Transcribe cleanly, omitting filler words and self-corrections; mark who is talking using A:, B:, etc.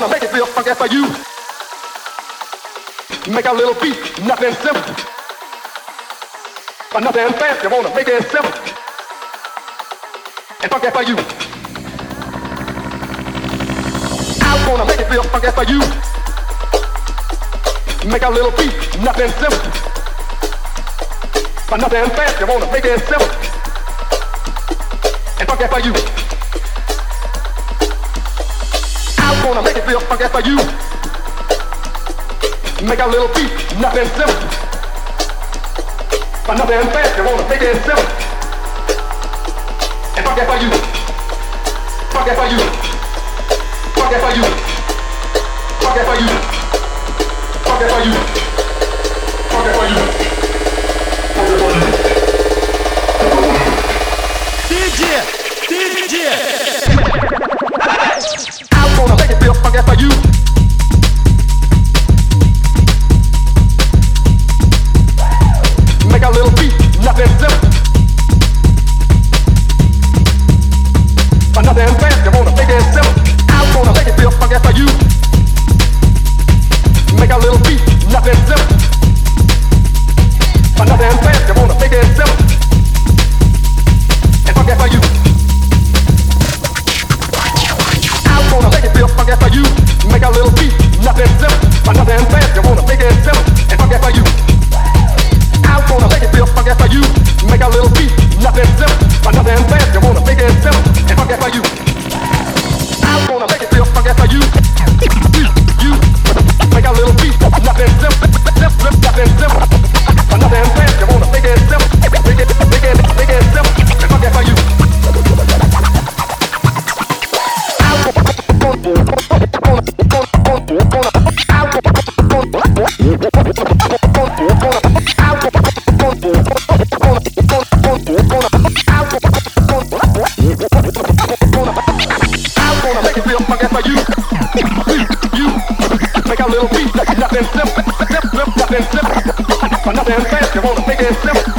A: gonna make it feel funky for you. Make a little beat, nothing simple. But nothing fancy, wanna make it simple. And funky for you. I'm gonna make it feel funky for you. Make a little beat, nothing simple. But nothing fancy, wanna make it simple. And funky for you. I'm gonna make it feel funky for you. Make a little beat, nothing simple. But nothing fancy, wanna make it simple. And funky for you. Funky for you. Funky for you. Funky for you. Funky for you. Funky for you. Funky for you. DJ. I'm gonna make it feel funky for you. Make a little beat, nothing simple. But nothing fancy, wanna make it simple. I'm gonna make it feel funky for you. Make a little beat, nothing simple. But nothing fancy, wanna make it simple. And funky for you. I'm gonna make it feel funky for you. Make a little beat, nothing simple. But nothing fancy, wanna make it simple. And funky for you. I'm gonna make it feel funky for you. Make a little beat, nothing simple. But nothing fancy, wanna make it simple. And funky for you. I'm gonna make it feel funky for you. You make a little beat, nothing simple. Nothing simple. But nothing fancy, wanna make it simple. Make it simple. And funky for you. Nothing simple, nothing simple, but nothing fancy, wanna make it simple.